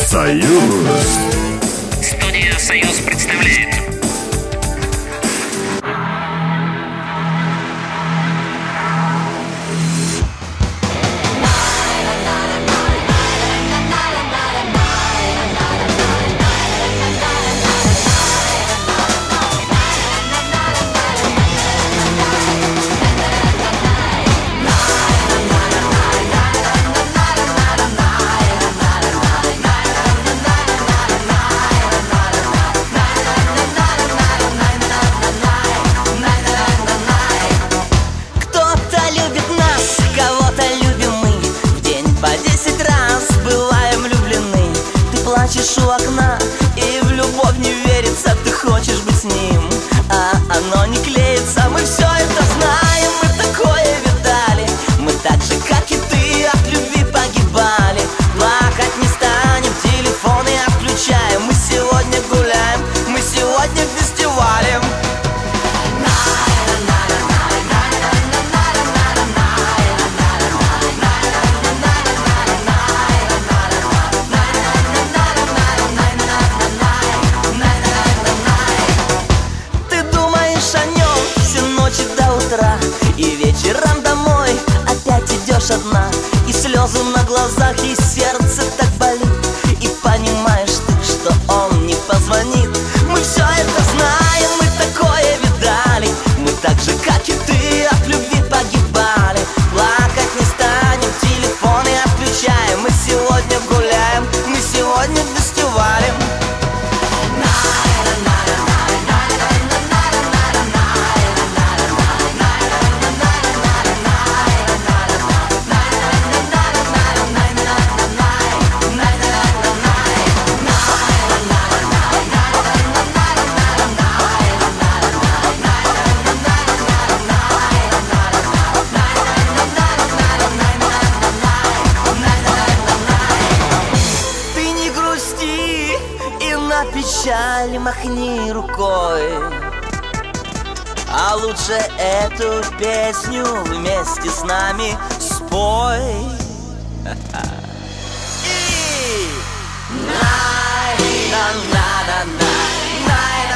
Союз. Студия «Союз» представляет. У окна, и в любовь не верится. Ты хочешь быть с ним, а оно не клеится. Мы все это знаем, мы такое видали. Мы так же, как и ты, от любви погибали. Плакать не станем, телефоны отключаем. Мы сегодня гуляем, мы сегодня фестивалем. И вечером домой опять идешь одна, и слезы на глазах, и сердце так болит. И понимаешь ты, что он не позвонит. Мы все это знаем, мы такое видали. Мы так же, как и ты, от любви погибали. Плакать не станем, телефоны отключаем. Мы сегодня гуляем, мы сегодня фестивалем. На печаль махни рукой, а лучше эту песню вместе с нами спой. И на-на-на-на-на.